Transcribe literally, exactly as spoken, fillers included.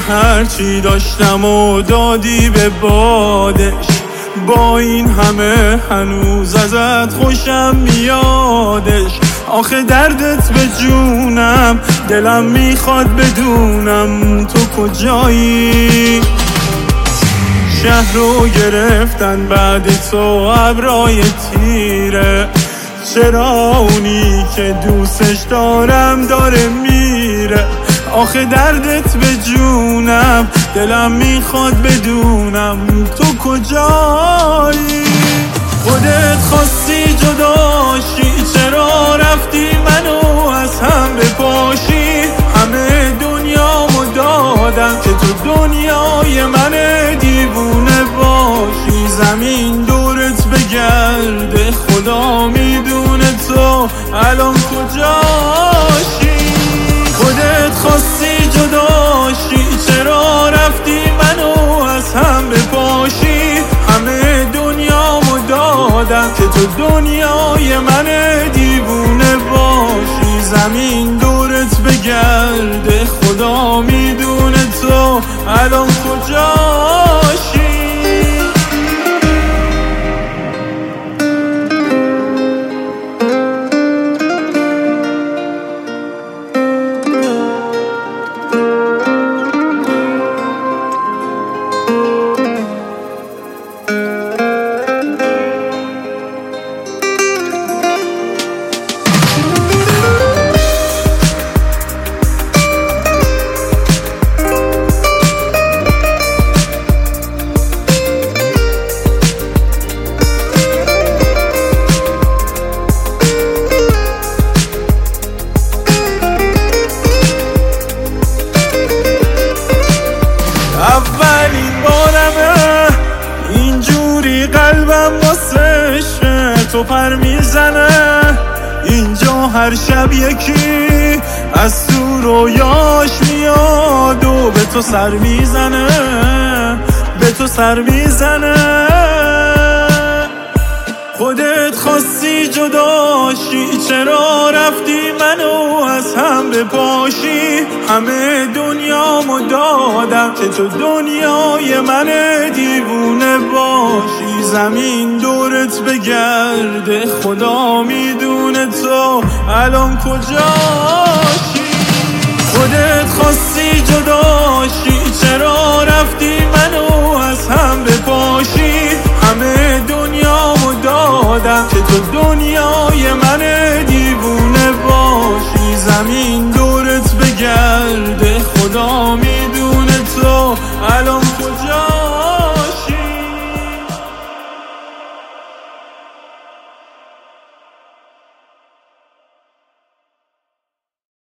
هرچی داشتم و دادی به بادش. با این همه هنوز ازت خوشم میادش. آخه دردت به جونم، دلم میخواد بدونم تو کجایی. شهر رو گرفتن بعد تو ابرای تیره. چرا اونی که دوستش دارم داره میره؟ آخه دردت به جونم، دلم میخواد بدونم تو کجایی. خودت خواستی جداشی، چرا رفتی منو از هم بپاشی؟ همه دنیامو دادم که تو دنیای من دیوونه باشی. زمین دورت بگرده، خدا میدونه تو الان کجاشی. خودت خواستی جداشی، چرا رفتی منو از هم بپاشی؟ همه دنیامو دادم که تو دنیای من دیوونه باشی. زمین دورت بگرده، خدا میدونه تو الان کجاشی. اولین بارمه اینجوری قلبم واسه عشق تو پر میزنه. اینجا هر شب یکی از تو رویاش میاد و به تو سر میزنه، به تو سر میزنه. خودت خواستی جداشی، چرا رفتی منو از هم بپاشی؟ همه دنیامو دادم که تو دنیای من دیوونه باشی. زمین دورت بگرده، خدا میدونه تو الان کجاشی. خودت خواستی جداشی، چرا رفتی منو از هم بپاشی؟ همه دنیامو دادم که تو دنیای من دیوونه باشی. زمین